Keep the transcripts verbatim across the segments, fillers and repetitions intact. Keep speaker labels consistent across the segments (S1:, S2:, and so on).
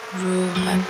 S1: روحم.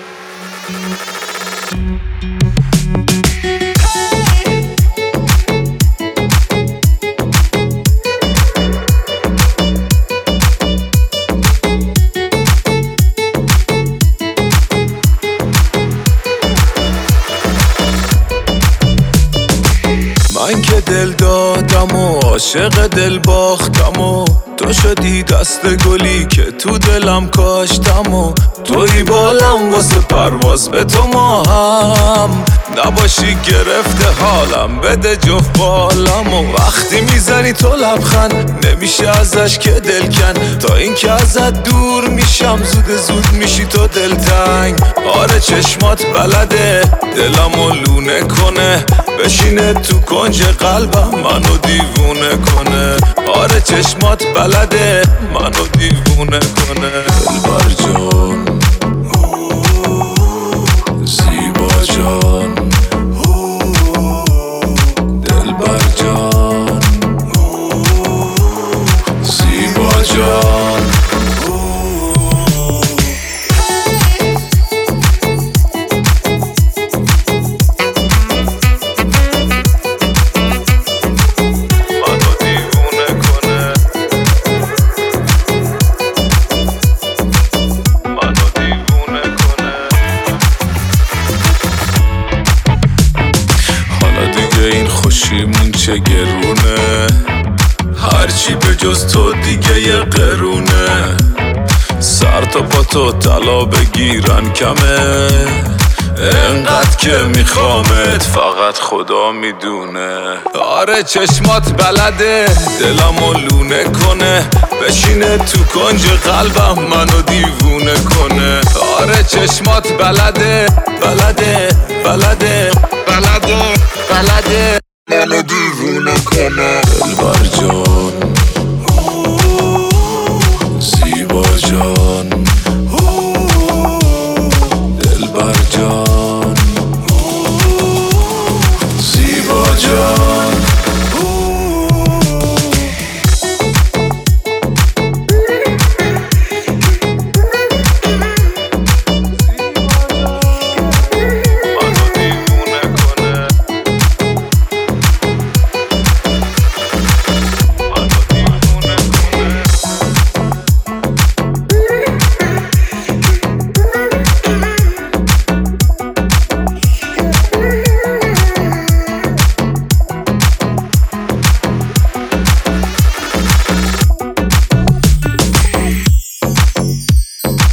S2: من که دل دادم و عاشق دل باختم و تو شدی دست گلی که تو دلم کاشتم و توی بالم واسه پرواز به تو ماهم نباشی گرفته حالم بده جفت بالم و وقتی میزنی تو لبخند نمیشه ازش که دل کن تا این که ازت دور میشم زود زود میشی تو دلتنگ آره چشمات بلده دلمو لونه کنه بشینه تو کنج قلبم منو دیوونه کنه آره چشمات بلده منو دیوونه کنه دلبر جان زیبا جان دلبر جان زیبا جان این خوشیمون چه گرونه هرچی به جز تو دیگه یه قرونه سر تا پا تو طلا بگیرن کمه انقدر که میخوامت فقط خدا میدونه آره چشمات بلده دلمو لونه کنه بشینه تو کنج قلبم منو دیوونه کنه آره چشمات بلده بلده بلده بلده بلده منو دیوونه کنه دلبر جان زیبا جان دلبر جان زیبا جان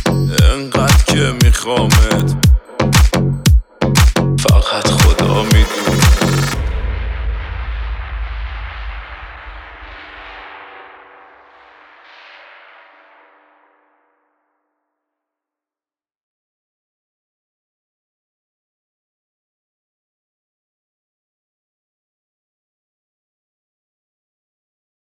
S2: میخوامت فقط خدا میدونه